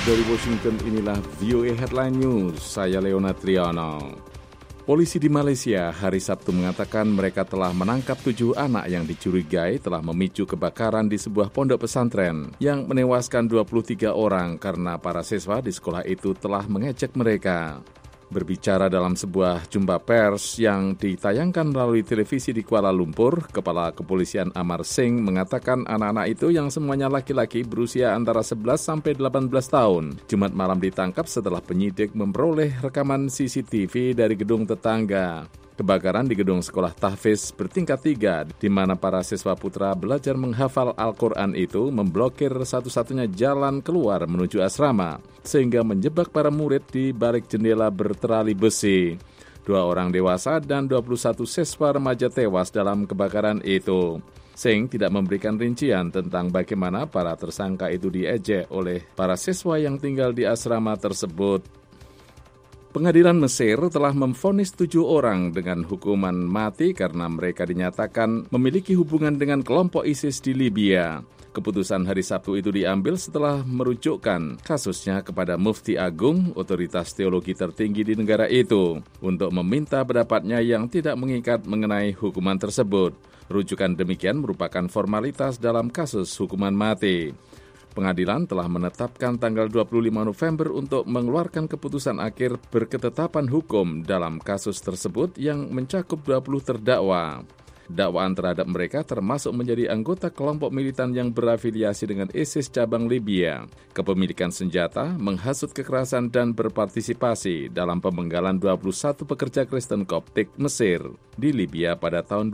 Dari Washington, inilah VOA Headline News. Saya Leonard Triano. Polisi di Malaysia hari Sabtu mengatakan mereka telah menangkap 7 anak yang dicurigai telah memicu kebakaran di sebuah pondok pesantren yang menewaskan 23 orang karena para siswa di sekolah itu telah mengejek mereka. Berbicara dalam sebuah jumpa pers yang ditayangkan melalui televisi di Kuala Lumpur, Kepala Kepolisian Amar Singh mengatakan anak-anak itu yang semuanya laki-laki berusia antara 11 sampai 18 tahun, Jumat malam ditangkap setelah penyidik memperoleh rekaman CCTV dari gedung tetangga. Kebakaran di gedung sekolah tahfiz bertingkat 3, di mana para siswa putra belajar menghafal Al-Quran itu memblokir satu-satunya jalan keluar menuju asrama, sehingga menjebak para murid di balik jendela berterali besi. 2 orang dewasa dan 21 siswa remaja tewas dalam kebakaran itu. Singh tidak memberikan rincian tentang bagaimana para tersangka itu diejek oleh para siswa yang tinggal di asrama tersebut. Pengadilan Mesir telah memvonis 7 orang dengan hukuman mati karena mereka dinyatakan memiliki hubungan dengan kelompok ISIS di Libya. Keputusan hari Sabtu itu diambil setelah merujukkan kasusnya kepada Mufti Agung, otoritas teologi tertinggi di negara itu, untuk meminta pendapatnya yang tidak mengikat mengenai hukuman tersebut. Rujukan demikian merupakan formalitas dalam kasus hukuman mati. Pengadilan telah menetapkan tanggal 25 November untuk mengeluarkan keputusan akhir berketetapan hukum dalam kasus tersebut yang mencakup 20 terdakwa. Dakwaan terhadap mereka termasuk menjadi anggota kelompok militan yang berafiliasi dengan ISIS cabang Libya, kepemilikan senjata, menghasut kekerasan dan berpartisipasi dalam pemenggalan 21 pekerja Kristen Koptik Mesir di Libya pada tahun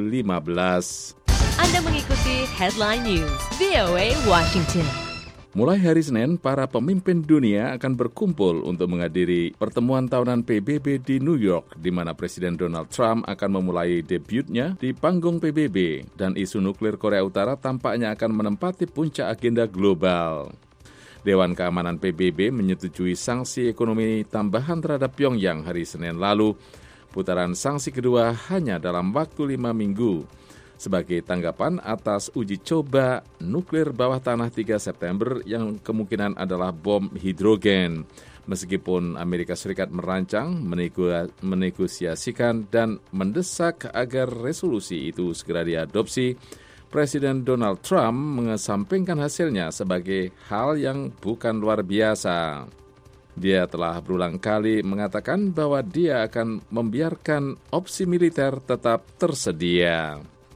2015. Anda mengikuti Headline News, VOA Washington. Mulai hari Senin, para pemimpin dunia akan berkumpul untuk menghadiri pertemuan tahunan PBB di New York, di mana Presiden Donald Trump akan memulai debutnya di panggung PBB, dan isu nuklir Korea Utara tampaknya akan menempati puncak agenda global. Dewan Keamanan PBB menyetujui sanksi ekonomi tambahan terhadap Pyongyang hari Senin lalu. Putaran sanksi kedua hanya dalam waktu 5 minggu. Sebagai tanggapan atas uji coba nuklir bawah tanah 3 September yang kemungkinan adalah bom hidrogen. Meskipun Amerika Serikat merancang, menegosiasikan, dan mendesak agar resolusi itu segera diadopsi, Presiden Donald Trump mengesampingkan hasilnya sebagai hal yang bukan luar biasa. Dia telah berulang kali mengatakan bahwa dia akan membiarkan opsi militer tetap tersedia.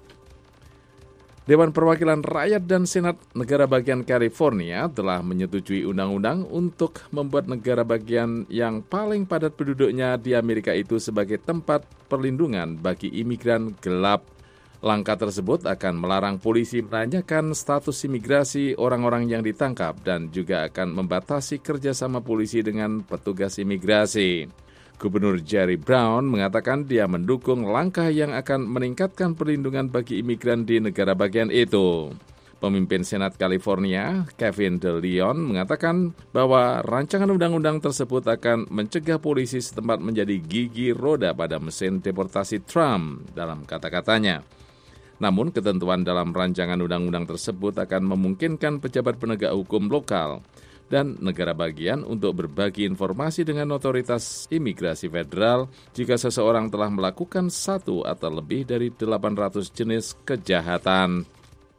Dewan Perwakilan Rakyat dan Senat Negara Bagian California telah menyetujui undang-undang untuk membuat negara bagian yang paling padat penduduknya di Amerika itu sebagai tempat perlindungan bagi imigran gelap. Langkah tersebut akan melarang polisi menanyakan status imigrasi orang-orang yang ditangkap dan juga akan membatasi kerjasama polisi dengan petugas imigrasi. Gubernur Jerry Brown mengatakan dia mendukung langkah yang akan meningkatkan perlindungan bagi imigran di negara bagian itu. Pemimpin Senat California, Kevin De Leon, mengatakan bahwa rancangan undang-undang tersebut akan mencegah polisi setempat menjadi gigi roda pada mesin deportasi Trump, dalam kata-katanya. Namun, ketentuan dalam rancangan undang-undang tersebut akan memungkinkan pejabat penegak hukum lokal dan negara bagian untuk berbagi informasi dengan otoritas imigrasi federal jika seseorang telah melakukan 1 atau lebih dari 800 jenis kejahatan.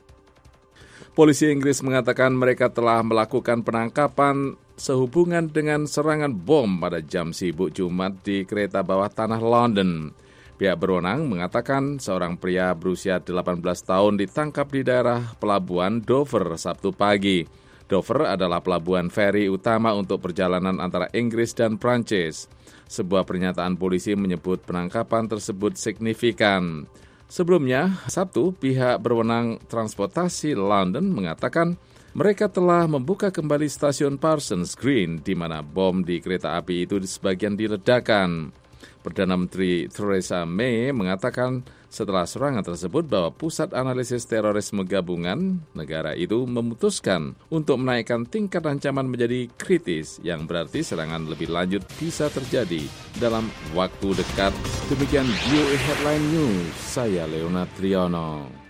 Polisi Inggris mengatakan mereka telah melakukan penangkapan sehubungan dengan serangan bom pada jam sibuk Jumat di kereta bawah tanah London. Pihak berwenang mengatakan seorang pria berusia 18 tahun ditangkap di daerah pelabuhan Dover Sabtu pagi. Dover adalah pelabuhan feri utama untuk perjalanan antara Inggris dan Prancis. Sebuah pernyataan polisi menyebut penangkapan tersebut signifikan. Sebelumnya, Sabtu, pihak berwenang transportasi London mengatakan mereka telah membuka kembali stasiun Parsons Green di mana bom di kereta api itu sebagian diledakkan. Perdana Menteri Theresa May mengatakan setelah serangan tersebut bahwa Pusat Analisis Terorisme Gabungan negara itu memutuskan untuk menaikkan tingkat ancaman menjadi kritis, yang berarti serangan lebih lanjut bisa terjadi dalam waktu dekat. Demikian VOA Headline News, saya Leonard Triano.